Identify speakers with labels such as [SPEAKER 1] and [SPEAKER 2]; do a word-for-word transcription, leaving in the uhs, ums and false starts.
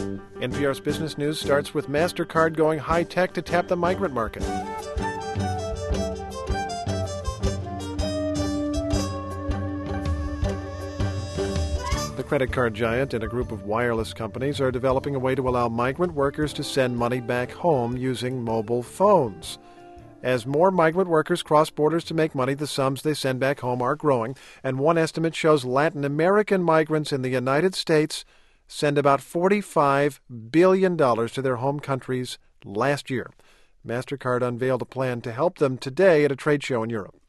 [SPEAKER 1] N P R's Business News starts with MasterCard going high-tech to tap the migrant market. The credit card giant and a group of wireless companies are developing a way to allow migrant workers to send money back home using mobile phones. As more migrant workers cross borders to make money, the sums they send back home are growing, and one estimate shows Latin American migrants in the United States send about forty-five billion dollars to their home countries last year. MasterCard unveiled a plan to help them today at a trade show in Europe.